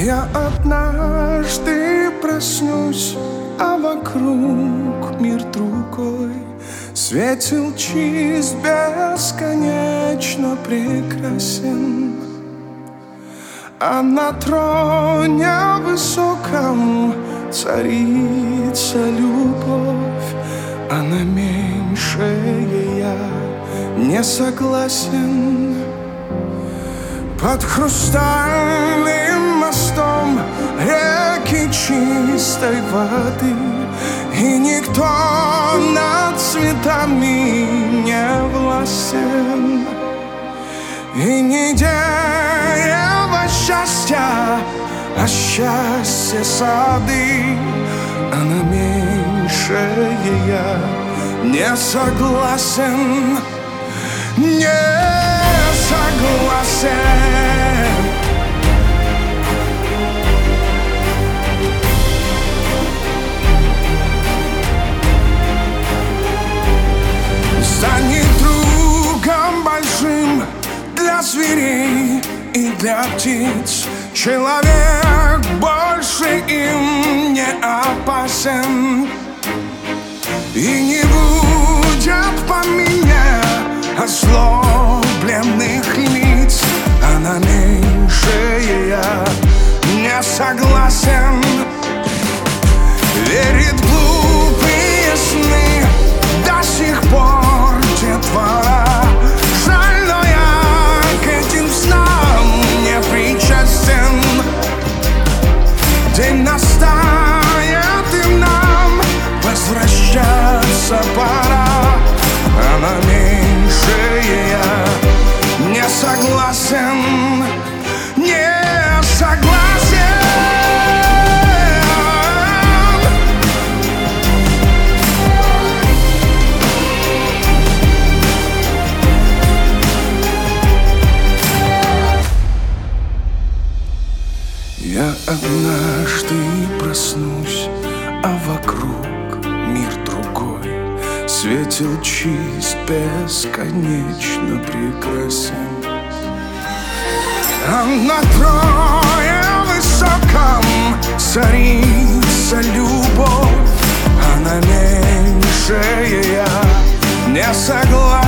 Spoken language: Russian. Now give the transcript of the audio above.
Я однажды проснусь, а вокруг мир другой. Светил чист, бесконечно прекрасен, а на троне высоком царица любовь, а на меньшее я не согласен. Под хрустальным мостом реки чистой воды, и никто над цветами не властен. И не дерево счастья, а счастье сады, а на меньшее я не согласен. Не согласен. Станет другом большим для зверей и для птиц. Человек больше им не опасен. И не будет по мне озлобленных лиц, а на меньшее я не согласен. Верит в глупые сны до сих пор детвора. Жаль, но я к этим снам не причастен. День настанет, и нам возвращаться пора, а на меньшее я не согласен. Не согласен. Я однажды проснусь, а вокруг мир другой. Светил чист, бесконечно прекрасен, а на троне высоком царица любовь, а на меньшее я не согласен.